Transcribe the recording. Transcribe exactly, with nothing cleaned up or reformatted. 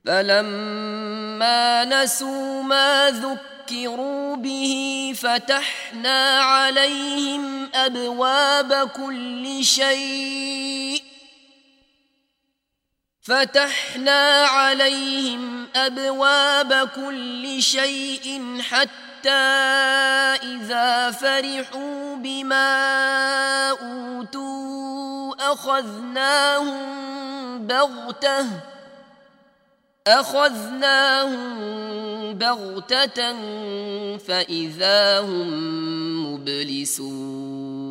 فلما نسوا ما ذكروا به فتحنا عليهم أبواب كل شيء فتحنا عليهم أبواب كل شيء حتى إذا فرحوا بما أوتوا أخذناهم بغتة أخذناهم بغتة فإذا هم مبلسون